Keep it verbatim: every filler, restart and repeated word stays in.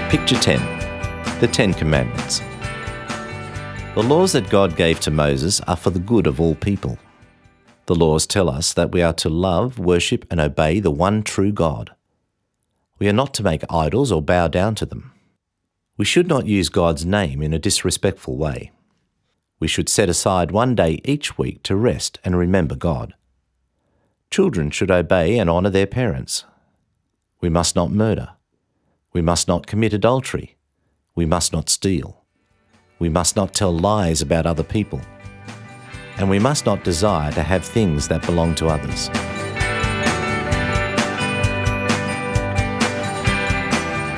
Picture ten. The Ten Commandments. The laws that God gave to Moses are for the good of all people. The laws tell us that we are to love, worship and obey the one true God. We are not to make idols or bow down to them. We should not use God's name in a disrespectful way. We should set aside one day each week to rest and remember God. Children should obey and honour their parents. We must not murder. We must not commit adultery. We must not steal. We must not tell lies about other people. And we must not desire to have things that belong to others.